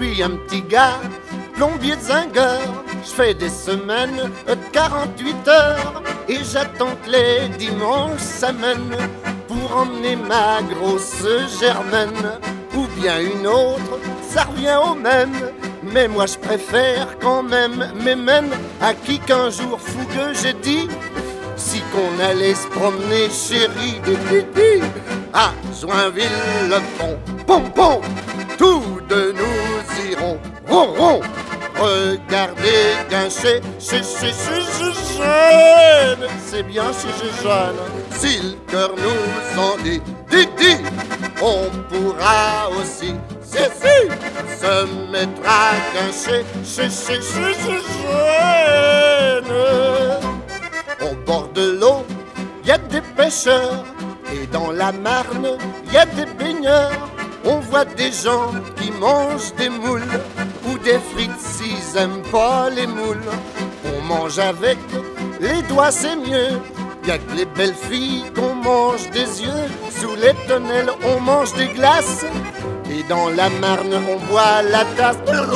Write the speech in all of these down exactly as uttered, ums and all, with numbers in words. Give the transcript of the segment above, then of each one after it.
suis un petit gars, plombier de zingueur. Je fais des semaines de quarante-huit heures et j'attends que les dimanches s'amènent pour emmener ma grosse Germaine. Ou bien une autre, ça revient au même. Mais moi je préfère quand même mes mènes à qui qu'un jour fougueux j'ai dit si qu'on allait se promener chérie des titi à Joinville-le-Pont. Pom pom, tous deux nous irons ron ron. Regardez Guinchet, chez chez chez chez Jeanne. C'est bien chez chez Jeanne. Si le cœur nous en dit dit dit, on pourra aussi si si se mettre à Guinchet, chez chez chez chez Jeanne. Au bord de l'eau, y a des pêcheurs et dans la Marne, y a des baigneurs. On voit des gens qui mangent des moules ou des frites s'ils aiment pas les moules. On mange avec les doigts, c'est mieux. Y'a que les belles filles qu'on mange des yeux. Sous les tonnelles, on mange des glaces. Et dans la Marne, on boit la tasse.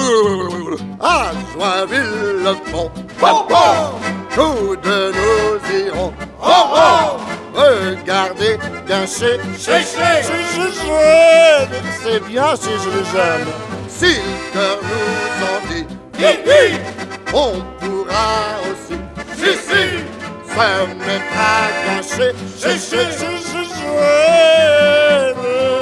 À Joinville-le-Pont, tous deux nous irons. Oh, oh. Regardez Guinchet, chez chez chez Jeanne. C'est bien chez Jeanne. Si le cœur nous en dit hi hi, on pourra aussi si si se mettre à Guinchet, chez chez chez Jeanne.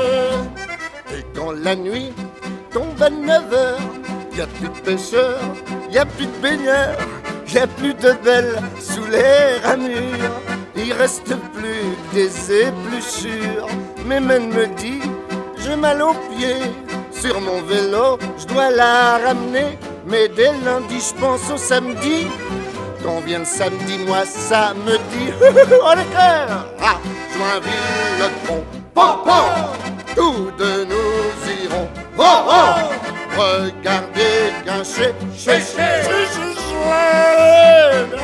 Et quand la nuit tombe à neuf heures, y a plus de pêcheurs, y a plus de baigneurs, y a plus de belles sous les ramures. Il reste plus que des épluchures. Mais même me dit, j'ai mal aux pieds. Sur mon vélo, je dois la ramener. Mais dès lundi, je pense au samedi. Quand vient le samedi, moi, ça me dit oh les cœurs, ah, Joinville-le-Pont, pom pom, tous deux nous irons. Oh oh, regardez Guinchet, chez chez chez Jeanne.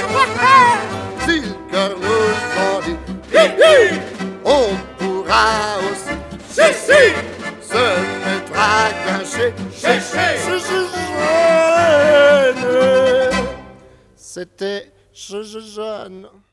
Si le cœur nous en dit hi hi, on pourra aussi si si se mettre à Guinchet, chez chez chez Jeanne. C'était chez Jeanne.